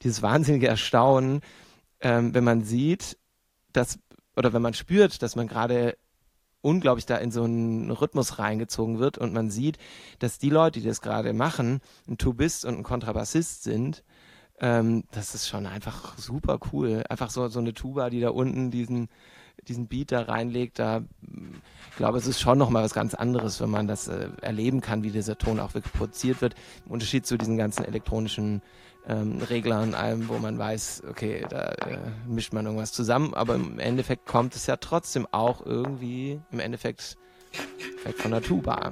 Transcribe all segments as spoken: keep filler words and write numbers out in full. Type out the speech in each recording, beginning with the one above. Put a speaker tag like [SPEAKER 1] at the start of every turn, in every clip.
[SPEAKER 1] dieses wahnsinnige Erstaunen, ähm, wenn man sieht, dass, oder wenn man spürt, dass man gerade unglaublich da in so einen Rhythmus reingezogen wird und man sieht, dass die Leute, die das gerade machen, ein Tubist und ein Kontrabassist sind. Ähm, das ist schon einfach super cool. Einfach so, so eine Tuba, die da unten diesen, diesen Beat da reinlegt, da, ich glaube, es ist schon nochmal was ganz anderes, wenn man das äh, erleben kann, wie dieser Ton auch wirklich produziert wird. Im Unterschied zu diesen ganzen elektronischen ähm, Reglern, allem, wo man weiß, okay, da äh, mischt man irgendwas zusammen, aber im Endeffekt kommt es ja trotzdem auch irgendwie, im Endeffekt, vielleicht von der Tuba.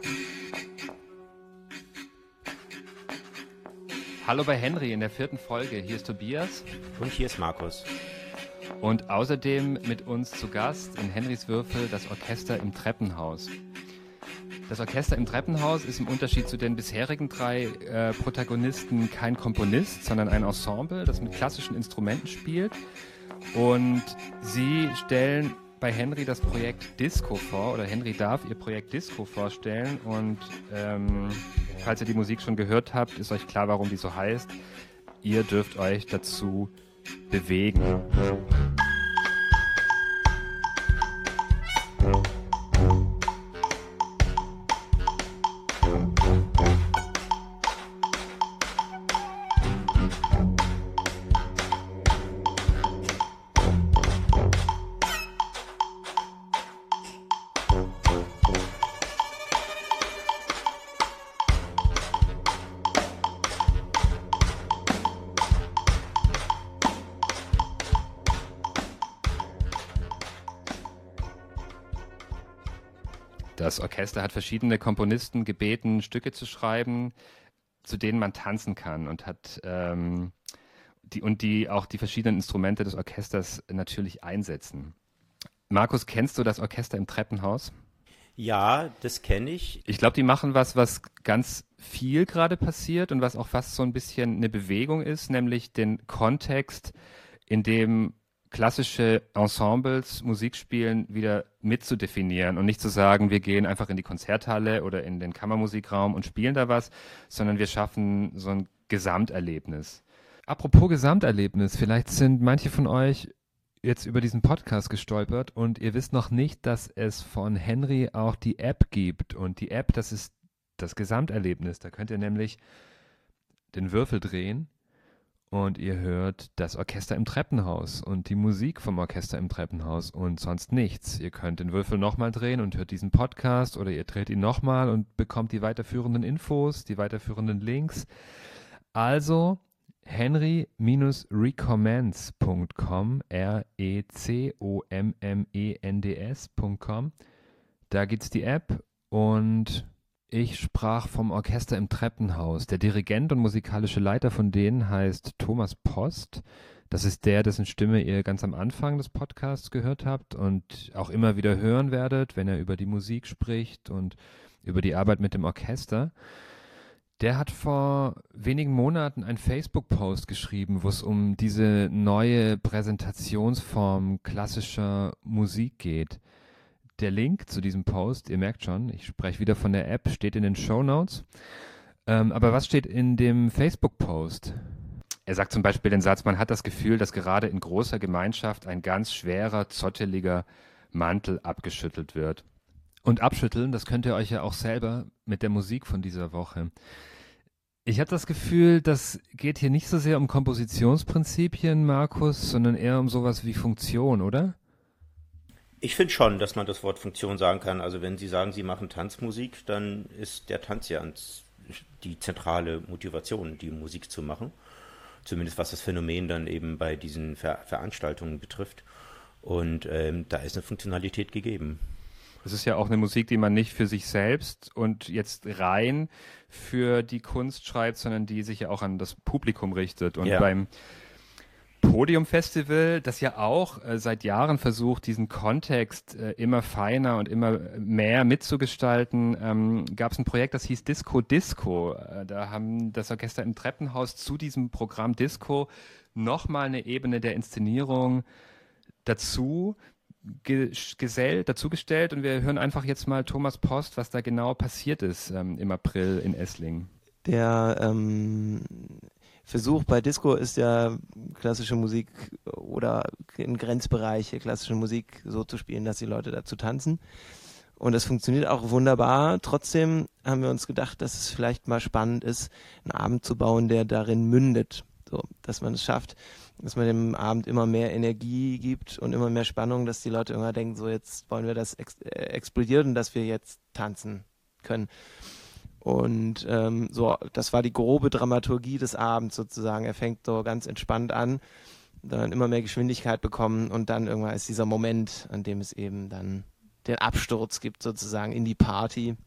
[SPEAKER 2] Hallo bei Henry in der vierten Folge. Hier ist Tobias.
[SPEAKER 3] Und hier ist Markus.
[SPEAKER 2] Und außerdem mit uns zu Gast in Henrys Würfel das Orchester im Treppenhaus. Das Orchester im Treppenhaus ist im Unterschied zu den bisherigen drei äh, Protagonisten kein Komponist, sondern ein Ensemble, das mit klassischen Instrumenten spielt. Und sie stellen bei Henry das Projekt Disco vor, oder Henry darf ihr Projekt Disco vorstellen. Und ähm, falls ihr die Musik schon gehört habt, ist euch klar, warum die so heißt. Ihr dürft euch dazu bewegen. Das Orchester hat verschiedene Komponisten gebeten, Stücke zu schreiben, zu denen man tanzen kann und hat ähm, die und die auch die verschiedenen Instrumente des Orchesters natürlich einsetzen. Markus, kennst du das Orchester im Treppenhaus?
[SPEAKER 3] Ja, das kenne ich.
[SPEAKER 2] Ich glaube, die machen was, was ganz viel gerade passiert und was auch fast so ein bisschen eine Bewegung ist, nämlich den Kontext, in dem klassische Ensembles Musik spielen, wieder mitzudefinieren und nicht zu sagen, wir gehen einfach in die Konzerthalle oder in den Kammermusikraum und spielen da was, sondern wir schaffen so ein Gesamterlebnis. Apropos Gesamterlebnis, vielleicht sind manche von euch jetzt über diesen Podcast gestolpert und ihr wisst noch nicht, dass es von Henry auch die App gibt. Und die App, das ist das Gesamterlebnis. Da könnt ihr nämlich den Würfel drehen und ihr hört das Orchester im Treppenhaus und die Musik vom Orchester im Treppenhaus und sonst nichts. Ihr könnt den Würfel nochmal drehen und hört diesen Podcast oder ihr dreht ihn nochmal und bekommt die weiterführenden Infos, die weiterführenden Links. Also henry recommends punkt com, R E C O M M E N D S punkt com. Da gibt's die App und ich sprach vom Orchester im Treppenhaus. Der Dirigent und musikalische Leiter von denen heißt Thomas Post. Das ist der, dessen Stimme ihr ganz am Anfang des Podcasts gehört habt und auch immer wieder hören werdet, wenn er über die Musik spricht und über die Arbeit mit dem Orchester. Der hat vor wenigen Monaten einen Facebook-Post geschrieben, wo es um diese neue Präsentationsform klassischer Musik geht. Der Link zu diesem Post, ihr merkt schon, ich spreche wieder von der App, steht in den Shownotes. Ähm, aber was steht in dem Facebook-Post? Er sagt zum Beispiel den Satz, man hat das Gefühl, dass gerade in großer Gemeinschaft ein ganz schwerer, zotteliger Mantel abgeschüttelt wird. Und abschütteln, das könnt ihr euch ja auch selber mit der Musik von dieser Woche. Ich habe das Gefühl, das geht hier nicht so sehr um Kompositionsprinzipien, Markus, sondern eher um sowas wie Funktion, oder?
[SPEAKER 3] Ich finde schon, dass man das Wort Funktion sagen kann. Also wenn Sie sagen, Sie machen Tanzmusik, dann ist der Tanz ja die zentrale Motivation, die Musik zu machen. Zumindest was das Phänomen dann eben bei diesen Ver- Veranstaltungen betrifft. Und ähm, da ist eine Funktionalität gegeben.
[SPEAKER 2] Es ist ja auch eine Musik, die man nicht für sich selbst und jetzt rein für die Kunst schreibt, sondern die sich ja auch an das Publikum richtet. Und
[SPEAKER 3] Ja.
[SPEAKER 2] beim Podium-Festival, das ja auch äh, seit Jahren versucht, diesen Kontext äh, immer feiner und immer mehr mitzugestalten, ähm, gab es ein Projekt, das hieß Disco Disco. Äh, da haben das Orchester im Treppenhaus zu diesem Programm Disco nochmal eine Ebene der Inszenierung dazu ge- gesellt, dazugestellt. Und wir hören einfach jetzt mal Thomas Post, was da genau passiert ist ähm, im April in Esslingen.
[SPEAKER 1] Der ähm, Versuch bei Disco ist ja klassische Musik oder in Grenzbereiche klassische Musik so zu spielen, dass die Leute dazu tanzen. Und das funktioniert auch wunderbar. Trotzdem haben wir uns gedacht, dass es vielleicht mal spannend ist, einen Abend zu bauen, der darin mündet. So, dass man es schafft, dass man dem Abend immer mehr Energie gibt und immer mehr Spannung, dass die Leute immer denken, so jetzt wollen wir das ex- äh, explodieren und dass wir jetzt tanzen können. Und ähm, so, das war die grobe Dramaturgie des Abends sozusagen. Er fängt so ganz entspannt an, dann immer mehr Geschwindigkeit bekommen und dann irgendwann ist dieser Moment, an dem es eben dann den Absturz gibt sozusagen in die Party.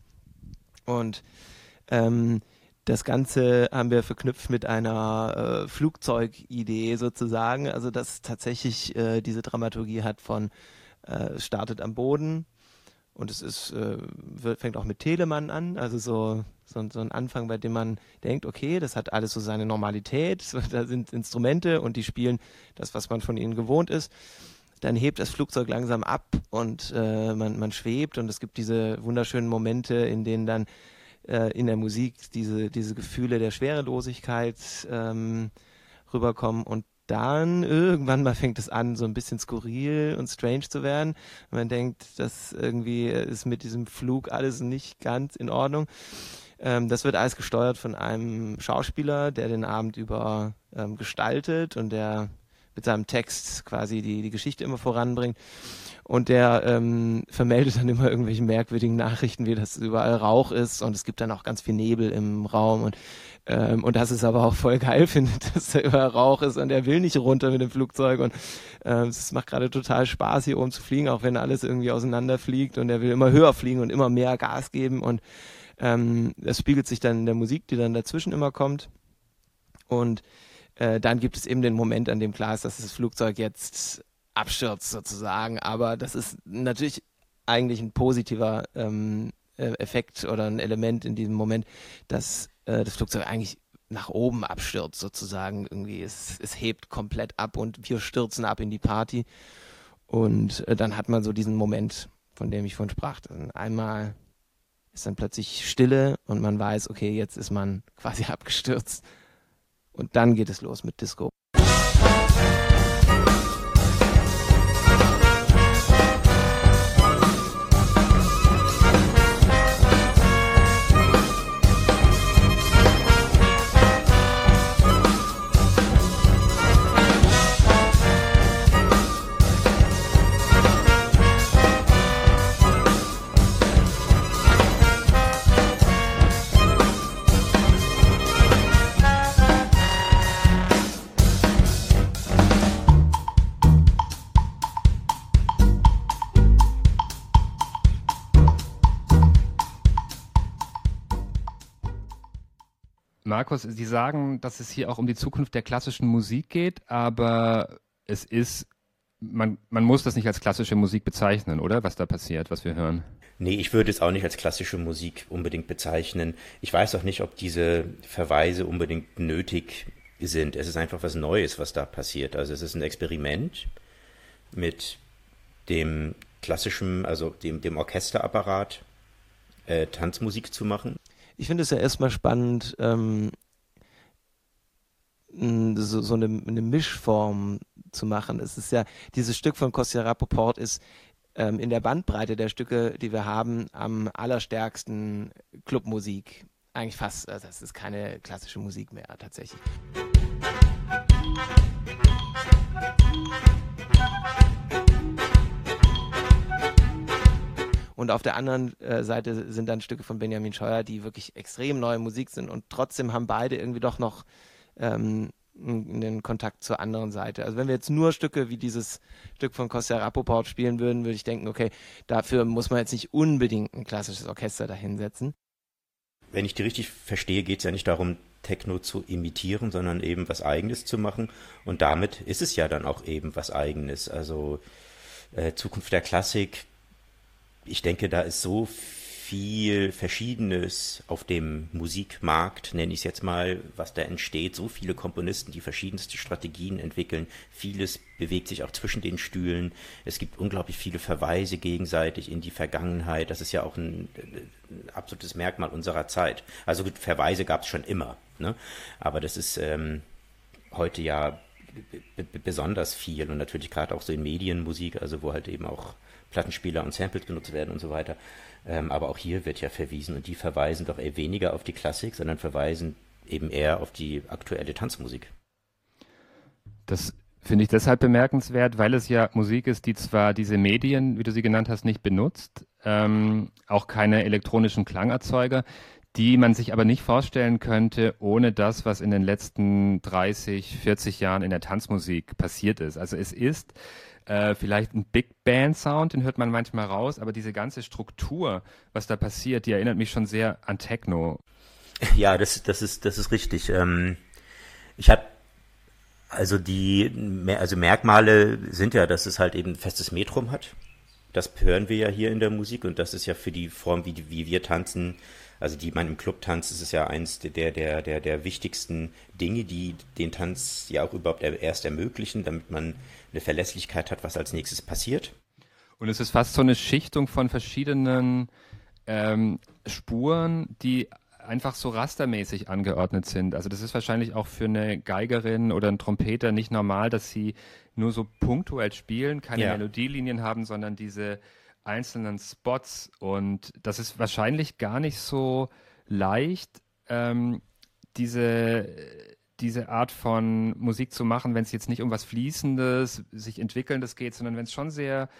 [SPEAKER 1] Und ähm, das Ganze haben wir verknüpft mit einer äh, Flugzeugidee sozusagen, also dass tatsächlich äh, diese Dramaturgie hat von äh, es startet am Boden und es ist äh, wird, fängt auch mit Telemann an, also so, so, so ein Anfang, bei dem man denkt, okay, das hat alles so seine Normalität, so, da sind Instrumente und die spielen das, was man von ihnen gewohnt ist. Dann hebt das Flugzeug langsam ab und äh, man, man schwebt und es gibt diese wunderschönen Momente, in denen dann in der Musik diese, diese Gefühle der Schwerelosigkeit ähm, rüberkommen und dann irgendwann mal fängt es an, so ein bisschen skurril und strange zu werden. Man denkt, dass irgendwie ist mit diesem Flug alles nicht ganz in Ordnung. Ähm, das wird alles gesteuert von einem Schauspieler, der den Abend über ähm, gestaltet und der mit seinem Text quasi die, die Geschichte immer voranbringt. Und der ähm, vermeldet dann immer irgendwelche merkwürdigen Nachrichten, wie dass überall Rauch ist und es gibt dann auch ganz viel Nebel im Raum und ähm, und dass es aber auch voll geil findet, dass da überall Rauch ist und er will nicht runter mit dem Flugzeug und ähm, es macht gerade total Spaß, hier oben zu fliegen, auch wenn alles irgendwie auseinanderfliegt und er will immer höher fliegen und immer mehr Gas geben und ähm, das spiegelt sich dann in der Musik, die dann dazwischen immer kommt und äh, dann gibt es eben den Moment, an dem klar ist, dass das Flugzeug jetzt abstürzt sozusagen, aber das ist natürlich eigentlich ein positiver ähm, Effekt oder ein Element in diesem Moment, dass äh, das Flugzeug eigentlich nach oben abstürzt sozusagen, irgendwie es, es hebt komplett ab und wir stürzen ab in die Party und äh, dann hat man so diesen Moment, von dem ich vorhin sprach, dann einmal ist dann plötzlich Stille und man weiß, okay, jetzt ist man quasi abgestürzt und dann geht es los mit Disco.
[SPEAKER 2] Markus, Sie sagen, dass es hier auch um die Zukunft der klassischen Musik geht, aber es ist, man, man muss das nicht als klassische Musik bezeichnen, oder? Was da passiert, was wir hören.
[SPEAKER 3] Nee, ich würde es auch nicht als klassische Musik unbedingt bezeichnen. Ich weiß auch nicht, ob diese Verweise unbedingt nötig sind. Es ist einfach was Neues, was da passiert. Also es ist ein Experiment mit dem klassischen, also dem, dem Orchesterapparat, äh, Tanzmusik zu machen.
[SPEAKER 1] Ich finde es ja erstmal spannend, ähm, so, so eine, eine Mischform zu machen. Es ist ja, dieses Stück von Kostja Rapoport ist ähm, in der Bandbreite der Stücke, die wir haben, am allerstärksten Clubmusik. Eigentlich fast, also das ist keine klassische Musik mehr tatsächlich. Und auf der anderen äh, Seite sind dann Stücke von Benjamin Scheuer, die wirklich extrem neue Musik sind. Und trotzdem haben beide irgendwie doch noch ähm, einen Kontakt zur anderen Seite. Also wenn wir jetzt nur Stücke wie dieses Stück von Kostja Rapoport spielen würden, würde ich denken, okay, dafür muss man jetzt nicht unbedingt ein klassisches Orchester dahinsetzen.
[SPEAKER 3] Wenn ich die richtig verstehe, geht es ja nicht darum, Techno zu imitieren, sondern eben was Eigenes zu machen. Und damit ist es ja dann auch eben was Eigenes. Also äh, Zukunft der Klassik. Ich denke, da ist so viel Verschiedenes auf dem Musikmarkt, nenne ich es jetzt mal, was da entsteht. So viele Komponisten, die verschiedenste Strategien entwickeln. Vieles bewegt sich auch zwischen den Stühlen. Es gibt unglaublich viele Verweise gegenseitig in die Vergangenheit. Das ist ja auch ein, ein absolutes Merkmal unserer Zeit. Also Verweise gab es schon immer. Ne? Aber das ist ähm, heute ja b- b- besonders viel und natürlich gerade auch so in Medienmusik, also wo halt eben auch Plattenspieler und Samples benutzt werden und so weiter. Ähm, aber auch hier wird ja verwiesen und die verweisen doch eher weniger auf die Klassik, sondern verweisen eben eher auf die aktuelle Tanzmusik.
[SPEAKER 2] Das finde ich deshalb bemerkenswert, weil es ja Musik ist, die zwar diese Medien, wie du sie genannt hast, nicht benutzt, ähm, auch keine elektronischen Klangerzeuger, die man sich aber nicht vorstellen könnte, ohne das, was in den letzten dreißig, vierzig Jahren in der Tanzmusik passiert ist. Also es ist äh, vielleicht ein Big Band Sound, den hört man manchmal raus, aber diese ganze Struktur, was da passiert, die erinnert mich schon sehr an Techno.
[SPEAKER 3] Ja, das, das ist, das ist richtig. Ähm, ich habe also die Mer- also Merkmale sind ja, dass es halt eben ein festes Metrum hat. Das hören wir ja hier in der Musik und das ist ja für die Form, wie, die- wie wir tanzen, also die man im Club tanzt, ist es ja eins der, der, der, der wichtigsten Dinge, die den Tanz ja auch überhaupt er- erst ermöglichen, damit man eine Verlässlichkeit hat, was als nächstes passiert.
[SPEAKER 2] Und es ist fast so eine Schichtung von verschiedenen ähm, Spuren, die einfach so rastermäßig angeordnet sind. Also das ist wahrscheinlich auch für eine Geigerin oder einen Trompeter nicht normal, dass sie nur so punktuell spielen, keine
[SPEAKER 3] Ja.
[SPEAKER 2] Melodielinien haben, sondern diese einzelnen Spots. Und das ist wahrscheinlich gar nicht so leicht, ähm, diese, diese Art von Musik zu machen, wenn es jetzt nicht um was Fließendes, sich Entwickelndes geht, sondern wenn es schon sehr,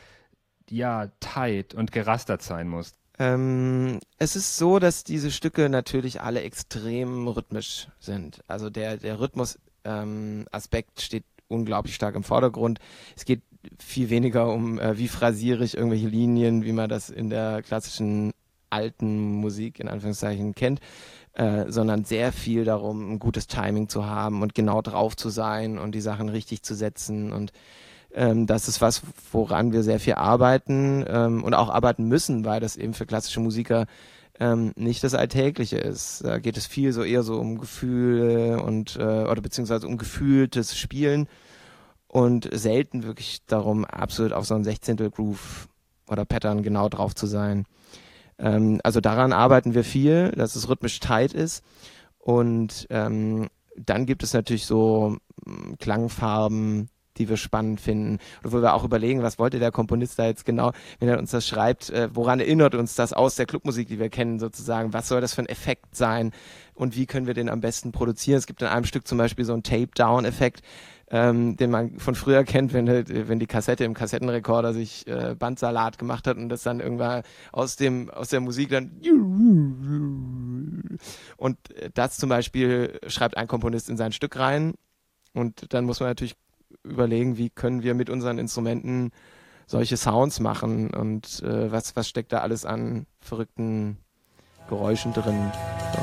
[SPEAKER 2] ja, tight und gerastert sein muss.
[SPEAKER 1] Ähm, es ist so, dass diese Stücke natürlich alle extrem rhythmisch sind. Also der, der Rhythmus ähm, Aspekt steht unglaublich stark im Vordergrund. Es geht viel weniger um, äh, wie phrasiere ich irgendwelche Linien, wie man das in der klassischen alten Musik in Anführungszeichen kennt, äh, sondern sehr viel darum, ein gutes Timing zu haben und genau drauf zu sein und die Sachen richtig zu setzen. Und ähm, das ist was, woran wir sehr viel arbeiten ähm, und auch arbeiten müssen, weil das eben für klassische Musiker ähm, nicht das Alltägliche ist. Da geht es viel so eher so um Gefühle und äh, oder beziehungsweise um gefühltes Spielen und selten wirklich darum, absolut auf so ein Sechzehntel Groove oder Pattern genau drauf zu sein. Ähm, also daran arbeiten wir viel, dass es rhythmisch tight ist und ähm, dann gibt es natürlich so mh, Klangfarben, die wir spannend finden. Oder wo wir auch überlegen, was wollte der Komponist da jetzt genau, wenn er uns das schreibt, äh, woran erinnert uns das aus der Clubmusik, die wir kennen sozusagen, was soll das für ein Effekt sein und wie können wir den am besten produzieren. Es gibt in einem Stück zum Beispiel so einen Tape-Down-Effekt, ähm, den man von früher kennt, wenn, wenn die Kassette im Kassettenrekorder sich äh, Bandsalat gemacht hat und das dann irgendwann aus dem aus der Musik dann und das zum Beispiel schreibt ein Komponist in sein Stück rein und dann muss man natürlich überlegen, wie können wir mit unseren Instrumenten solche Sounds machen und äh, was, was steckt da alles an verrückten Geräuschen drin. So.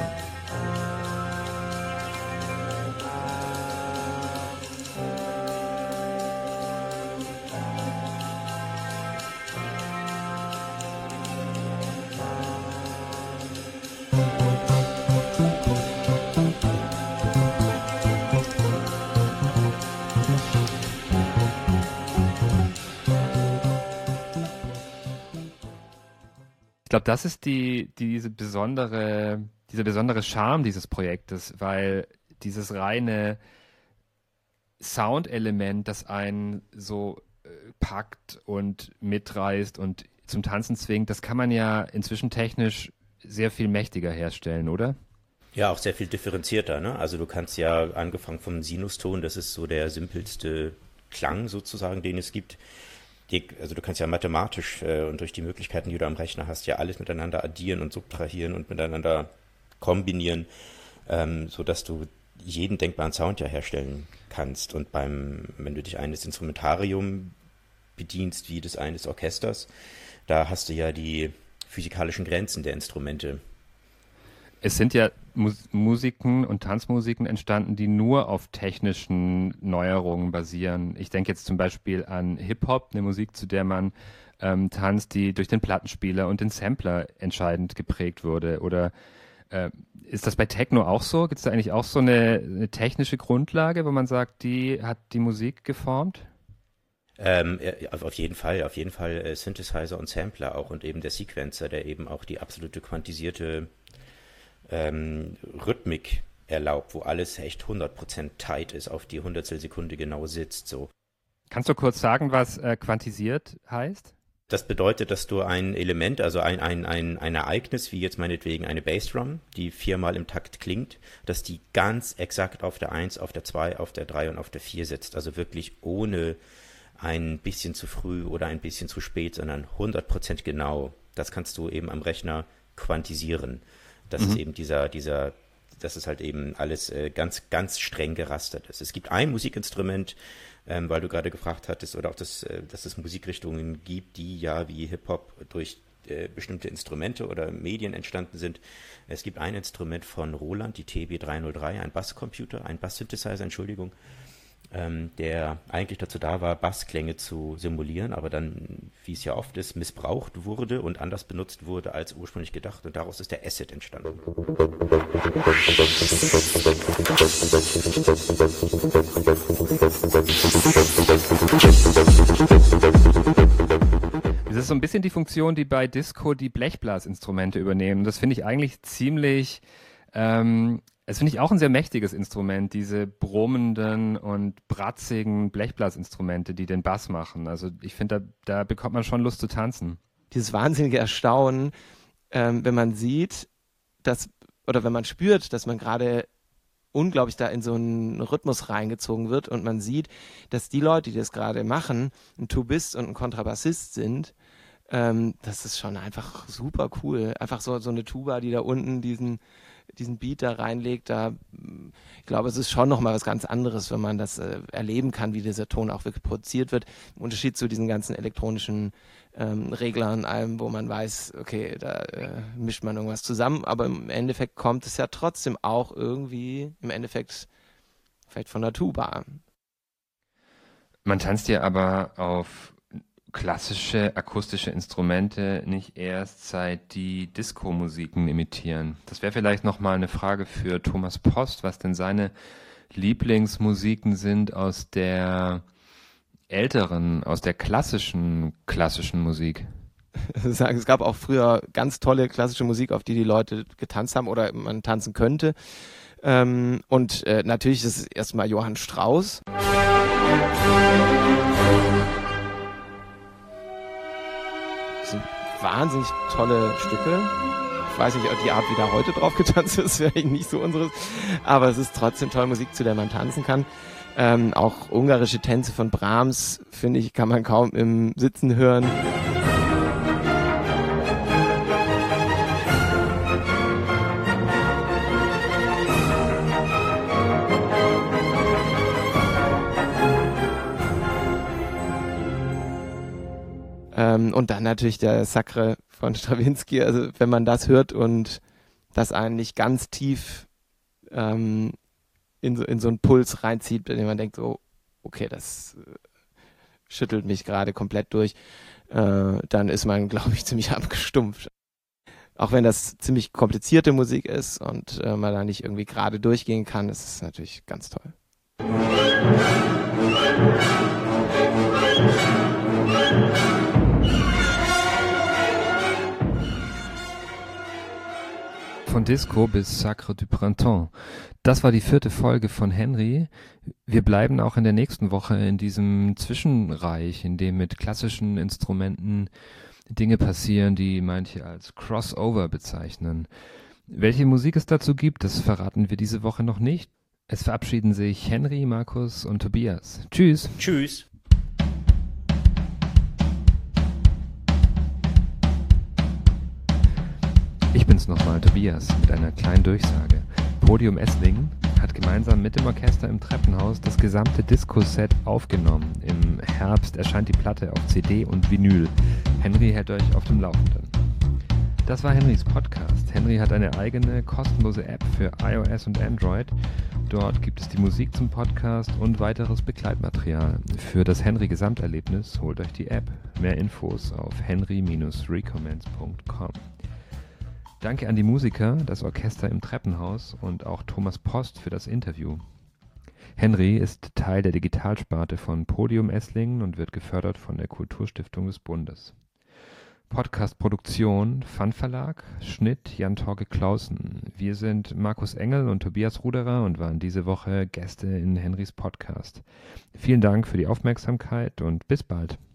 [SPEAKER 2] Ich glaube, das ist die, diese besondere, dieser besondere Charme dieses Projektes, weil dieses reine Soundelement, das einen so äh, packt und mitreißt und zum Tanzen zwingt, das kann man ja inzwischen technisch sehr viel mächtiger herstellen, oder?
[SPEAKER 3] Ja, auch sehr viel differenzierter, ne? Also du kannst ja, angefangen vom Sinuston, das ist so der simpelste Klang sozusagen, den es gibt. Die, also du kannst ja mathematisch äh, und durch die Möglichkeiten, die du am Rechner hast, ja alles miteinander addieren und subtrahieren und miteinander kombinieren, ähm, sodass du jeden denkbaren Sound ja herstellen kannst. Und beim, wenn du dich eines Instrumentarium bedienst, wie das eines Orchesters, da hast du ja die physikalischen Grenzen der Instrumente.
[SPEAKER 2] Es sind ja Mus Musiken und Tanzmusiken entstanden, die nur auf technischen Neuerungen basieren. Ich denke jetzt zum Beispiel an Hip-Hop, eine Musik, zu der man ähm, tanzt, die durch den Plattenspieler und den Sampler entscheidend geprägt wurde. Oder äh, ist das bei Techno auch so? Gibt es da eigentlich auch so eine, eine technische Grundlage, wo man sagt, die hat die Musik geformt?
[SPEAKER 3] Ähm, ja, auf auf jeden Fall, auf jeden Fall äh, Synthesizer und Sampler auch und eben der Sequencer, der eben auch die absolute quantisierte ähm, Rhythmik erlaubt, wo alles echt hundert Prozent tight ist, auf die Hundertstel Sekunde genau sitzt. So.
[SPEAKER 2] Kannst du kurz sagen, was äh, quantisiert heißt?
[SPEAKER 3] Das bedeutet, dass du ein Element, also ein, ein, ein, ein Ereignis, wie jetzt meinetwegen eine Bassdrum, die viermal im Takt klingt, dass die ganz exakt auf der eins, auf der zwei, auf der drei und auf der vier sitzt. Also wirklich ohne ein bisschen zu früh oder ein bisschen zu spät, sondern hundert Prozent genau. Das kannst du eben am Rechner quantisieren. Das mhm. ist eben dieser, dieser, das ist halt eben alles äh, ganz, ganz streng gerastert ist. Es gibt ein Musikinstrument, Ähm, weil du gerade gefragt hattest, oder auch, das, äh, dass es Musikrichtungen gibt, die ja wie Hip-Hop durch äh, bestimmte Instrumente oder Medien entstanden sind. Es gibt ein Instrument von Roland, die T B dreihundertdrei, ein Basscomputer, ein Bass-Synthesizer, Entschuldigung, ähm, der eigentlich dazu da war, Bassklänge zu simulieren, aber dann, wie es ja oft ist, missbraucht wurde und anders benutzt wurde als ursprünglich gedacht. Und daraus ist der Acid entstanden.
[SPEAKER 2] Das ist so ein bisschen die Funktion, die bei Disco die Blechblasinstrumente übernehmen. Das finde ich eigentlich ziemlich, ähm, das finde ich auch ein sehr mächtiges Instrument, diese brummenden und bratzigen Blechblasinstrumente, die den Bass machen. Also ich finde, da, da bekommt man schon Lust zu tanzen.
[SPEAKER 1] Dieses wahnsinnige Erstaunen, ähm, wenn man sieht, dass, oder wenn man spürt, dass man gerade unglaublich da in so einen Rhythmus reingezogen wird und man sieht, dass die Leute, die das gerade machen, ein Tubist und ein Kontrabassist sind, ähm, das ist schon einfach super cool. Einfach so, so eine Tuba, die da unten diesen, diesen Beat da reinlegt, da, ich glaube, es ist schon nochmal was ganz anderes, wenn man das äh, erleben kann, wie dieser Ton auch wirklich produziert wird. Im Unterschied zu diesen ganzen elektronischen ähm, Reglern, allem, wo man weiß, okay, da äh, mischt man irgendwas zusammen, aber im Endeffekt kommt es ja trotzdem auch irgendwie, im Endeffekt vielleicht von der Tuba.
[SPEAKER 2] Man tanzt ja aber auf klassische akustische Instrumente nicht erst seit die Disco-Musiken imitieren. Das wäre vielleicht nochmal eine Frage für Thomas Post, was denn seine Lieblingsmusiken sind aus der älteren, aus der klassischen, klassischen Musik.
[SPEAKER 1] Es gab auch früher ganz tolle klassische Musik, auf die die Leute getanzt haben oder man tanzen könnte. Und natürlich ist es erstmal Johann Strauss. Das sind wahnsinnig tolle Stücke. Ich weiß nicht, ob die Art, wie da heute drauf getanzt ist, wäre nicht so unseres. Aber es ist trotzdem tolle Musik, zu der man tanzen kann. Ähm, auch ungarische Tänze von Brahms, finde ich, kann man kaum im Sitzen hören. Ähm, und dann natürlich der Sacre von Stravinsky. Also wenn man das hört und das einen nicht ganz tief ähm, in, so, in so einen Puls reinzieht, bei dem man denkt, so, okay, das äh, schüttelt mich gerade komplett durch, äh, dann ist man, glaube ich, ziemlich abgestumpft. Auch wenn das ziemlich komplizierte Musik ist und äh, man da nicht irgendwie gerade durchgehen kann, ist es natürlich ganz toll.
[SPEAKER 2] Von Disco bis Sacre du Printemps. Das war die vierte Folge von Henry. Wir bleiben auch in der nächsten Woche in diesem Zwischenreich, in dem mit klassischen Instrumenten Dinge passieren, die manche als Crossover bezeichnen. Welche Musik es dazu gibt, das verraten wir diese Woche noch nicht. Es verabschieden sich Henry, Markus und Tobias. Tschüss.
[SPEAKER 3] Tschüss.
[SPEAKER 2] Ich bin's nochmal, Tobias, mit einer kleinen Durchsage. Podium Esslingen hat gemeinsam mit dem Orchester im Treppenhaus das gesamte Disco-Set aufgenommen. Im Herbst erscheint die Platte auf C D und Vinyl. Henry hält euch auf dem Laufenden. Das war Henrys Podcast. Henry hat eine eigene kostenlose App für iOS und Android. Dort gibt es die Musik zum Podcast und weiteres Begleitmaterial. Für das Henry-Gesamterlebnis holt euch die App. Mehr Infos auf henry Bindestrich recommends Punkt com. Danke an die Musiker, das Orchester im Treppenhaus und auch Thomas Post für das Interview. Henry ist Teil der Digitalsparte von Podium Esslingen und wird gefördert von der Kulturstiftung des Bundes. Podcast-Produktion Fun Verlag, Schnitt Jan-Torge Clausen. Wir sind Markus Engel und Tobias Ruderer und waren diese Woche Gäste in Henrys Podcast. Vielen Dank für die Aufmerksamkeit und bis bald.